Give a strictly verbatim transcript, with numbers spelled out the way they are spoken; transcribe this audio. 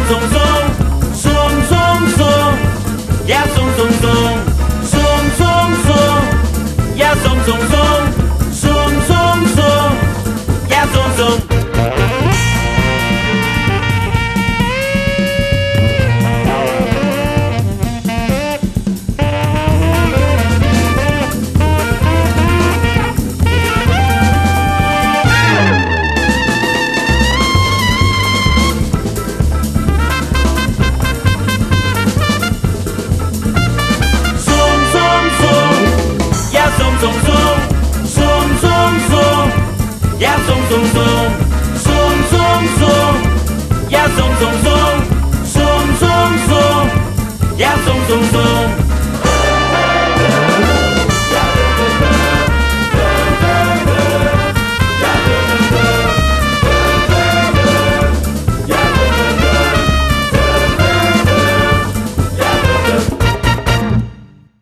sung sung, sung sung sung, yeah sung sung sung, sung sung sung, yeah sung sung sung, sung sung sung, yeah sung sung. Sung sung, sung sung sung, yeah sung sung sung, sung sung sung, yeah sung sung sung, sung sung sung, yeah sung sung sung.